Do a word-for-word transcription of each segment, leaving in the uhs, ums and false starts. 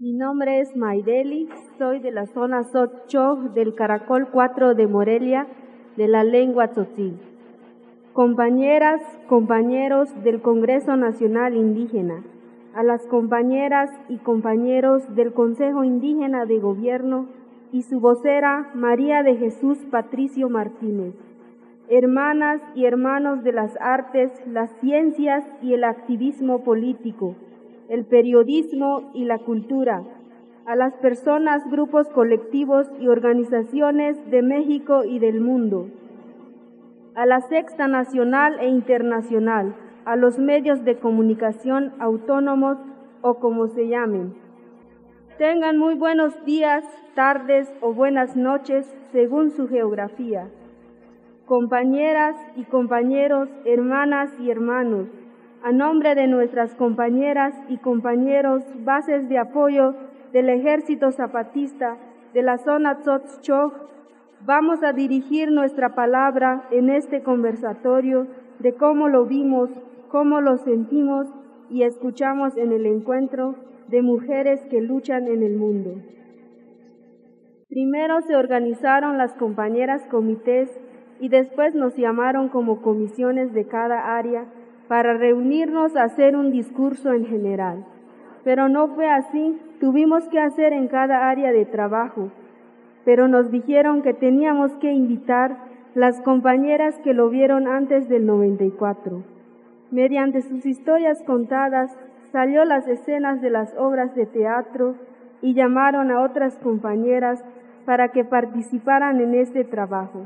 Mi nombre es Maideli, soy de la zona Xochitl del Caracol cuatro de Morelia, de la lengua tzotzil. Compañeras, compañeros del Congreso Nacional Indígena, a las compañeras y compañeros del Consejo Indígena de Gobierno y su vocera María de Jesús Patricio Martínez, hermanas y hermanos de las artes, las ciencias y el activismo político, el periodismo y la cultura, a las personas, grupos colectivos y organizaciones de México y del mundo, a la Sexta Nacional e Internacional, a los medios de comunicación autónomos o como se llamen. Tengan muy buenos días, tardes o buenas noches según su geografía. Compañeras y compañeros, hermanas y hermanos, a nombre de nuestras compañeras y compañeros, bases de apoyo del Ejército Zapatista de la zona Xochitl, vamos a dirigir nuestra palabra en este conversatorio de cómo lo vimos, cómo lo sentimos y escuchamos en el encuentro de mujeres que luchan en el mundo. Primero se organizaron las compañeras comités y después nos llamaron como comisiones de cada área para reunirnos a hacer un discurso en general. Pero no fue así, tuvimos que hacer en cada área de trabajo, pero nos dijeron que teníamos que invitar las compañeras que lo vieron antes del noventa y cuatro. Mediante sus historias contadas, salió las escenas de las obras de teatro y llamaron a otras compañeras para que participaran en este trabajo.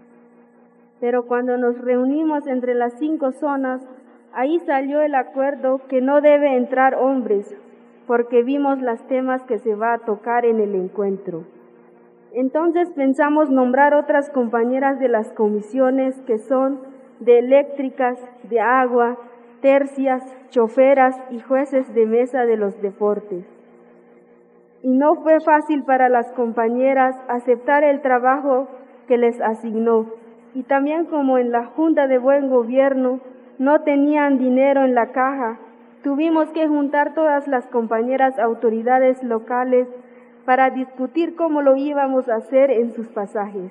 Pero cuando nos reunimos entre las cinco zonas, ahí salió el acuerdo que no debe entrar hombres, porque vimos los temas que se va a tocar en el encuentro. Entonces pensamos nombrar otras compañeras de las comisiones que son de eléctricas, de agua, tercias, choferas y jueces de mesa de los deportes. Y no fue fácil para las compañeras aceptar el trabajo que les asignó. Y también como en la Junta de Buen Gobierno no tenían dinero en la caja, tuvimos que juntar todas las compañeras autoridades locales para discutir cómo lo íbamos a hacer en sus pasajes.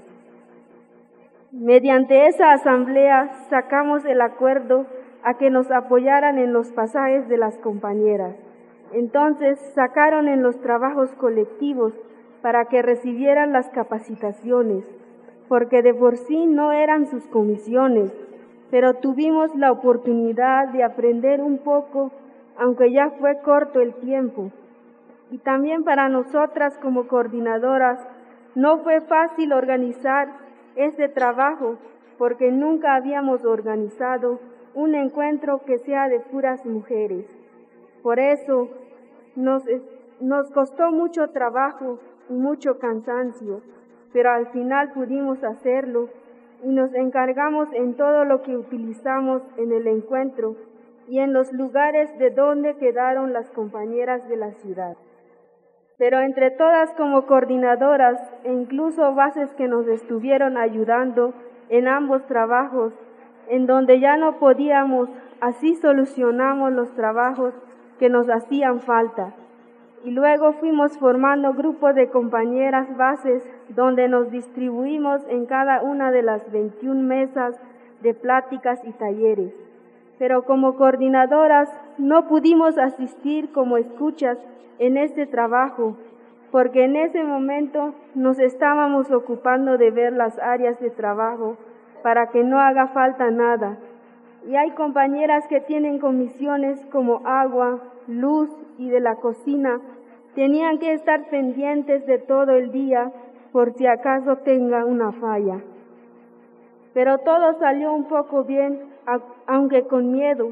Mediante esa asamblea sacamos el acuerdo a que nos apoyaran en los pasajes de las compañeras. Entonces sacaron en los trabajos colectivos para que recibieran las capacitaciones, porque de por sí no eran sus comisiones, pero tuvimos la oportunidad de aprender un poco, aunque ya fue corto el tiempo. Y también para nosotras como coordinadoras no fue fácil organizar este trabajo, porque nunca habíamos organizado un encuentro que sea de puras mujeres. Por eso nos, nos costó mucho trabajo y mucho cansancio, pero al final pudimos hacerlo y nos encargamos en todo lo que utilizamos en el encuentro y en los lugares de donde quedaron las compañeras de la ciudad. Pero entre todas como coordinadoras e incluso bases que nos estuvieron ayudando en ambos trabajos, en donde ya no podíamos, así solucionamos los trabajos que nos hacían falta. Y luego fuimos formando grupos de compañeras bases donde nos distribuimos en cada una de las veintiuna mesas de pláticas y talleres. Pero como coordinadoras no pudimos asistir como escuchas en este trabajo, porque en ese momento nos estábamos ocupando de ver las áreas de trabajo para que no haga falta nada. Y hay compañeras que tienen comisiones como agua, luz y de la cocina, tenían que estar pendientes de todo el día por si acaso tenga una falla. Pero todo salió un poco bien, aunque con miedo.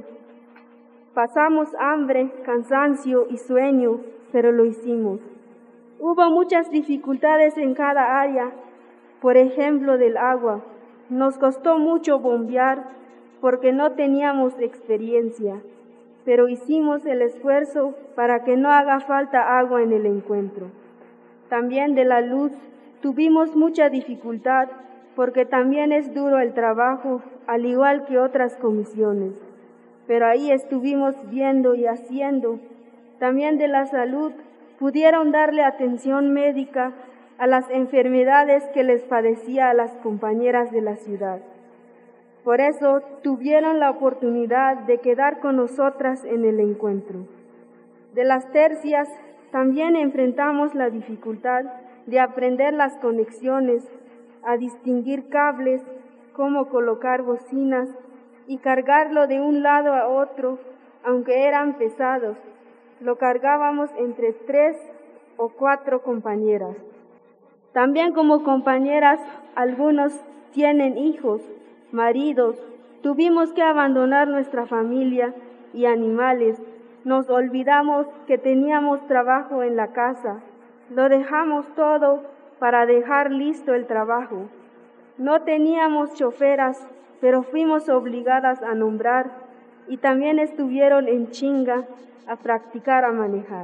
Pasamos hambre, cansancio y sueño, pero lo hicimos. Hubo muchas dificultades en cada área, por ejemplo del agua. Nos costó mucho bombear porque no teníamos experiencia, pero hicimos el esfuerzo para que no haga falta agua en el encuentro. También de la luz tuvimos mucha dificultad porque también es duro el trabajo, al igual que otras comisiones. Pero ahí estuvimos viendo y haciendo. También de la salud pudieron darle atención médica a las enfermedades que les padecía a las compañeras de la ciudad. Por eso tuvieron la oportunidad de quedar con nosotras en el encuentro. De las tercias también enfrentamos la dificultad de aprender las conexiones, a distinguir cables, cómo colocar bocinas y cargarlo de un lado a otro, aunque eran pesados. Lo cargábamos entre tres o cuatro compañeras. También como compañeras, algunos tienen hijos, maridos. Tuvimos que abandonar nuestra familia y animales. Nos olvidamos que teníamos trabajo en la casa. Lo dejamos todo para dejar listo el trabajo. No teníamos choferas, pero fuimos obligadas a nombrar y también estuvieron en chinga a practicar a manejar.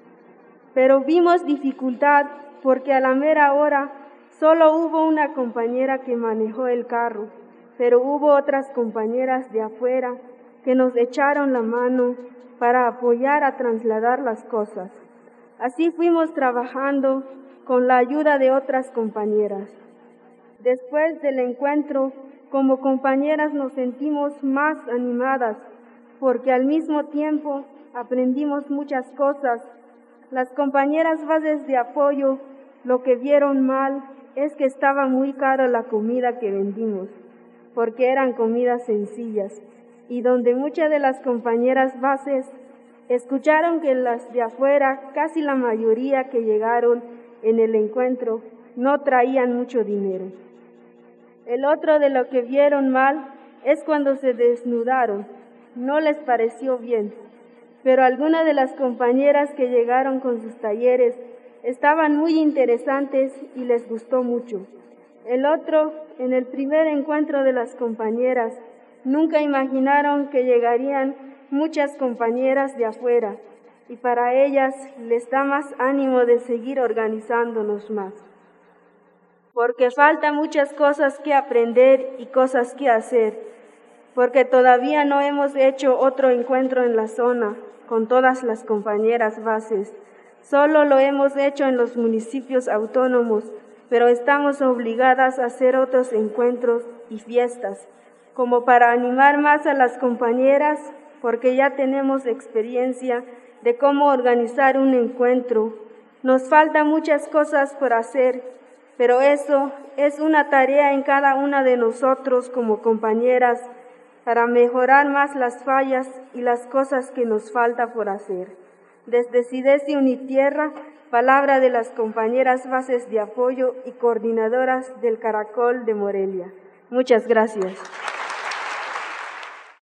Pero vimos dificultad porque a la mera hora solo hubo una compañera que manejó el carro, pero hubo otras compañeras de afuera que nos echaron la mano para apoyar a trasladar las cosas. Así fuimos trabajando con la ayuda de otras compañeras. Después del encuentro, como compañeras nos sentimos más animadas, porque al mismo tiempo aprendimos muchas cosas. Las compañeras bases de apoyo lo que vieron mal es que estaba muy cara la comida que vendimos, porque eran comidas sencillas, y donde muchas de las compañeras bases escucharon que las de afuera, casi la mayoría que llegaron en el encuentro, no traían mucho dinero. El otro de lo que vieron mal es cuando se desnudaron, no les pareció bien, pero algunas de las compañeras que llegaron con sus talleres estaban muy interesantes y les gustó mucho. El otro, en el primer encuentro de las compañeras, nunca imaginaron que llegarían muchas compañeras de afuera, y para ellas les da más ánimo de seguir organizándonos más. Porque falta muchas cosas que aprender y cosas que hacer, porque todavía no hemos hecho otro encuentro en la zona con todas las compañeras bases. Solo lo hemos hecho en los municipios autónomos, pero estamos obligadas a hacer otros encuentros y fiestas, como para animar más a las compañeras, porque ya tenemos experiencia de cómo organizar un encuentro. Nos faltan muchas cosas por hacer, pero eso es una tarea en cada una de nosotros como compañeras para mejorar más las fallas y las cosas que nos falta por hacer. Desde CIDESI Unitierra, palabra de las compañeras bases de apoyo y coordinadoras del Caracol de Morelia. Muchas gracias.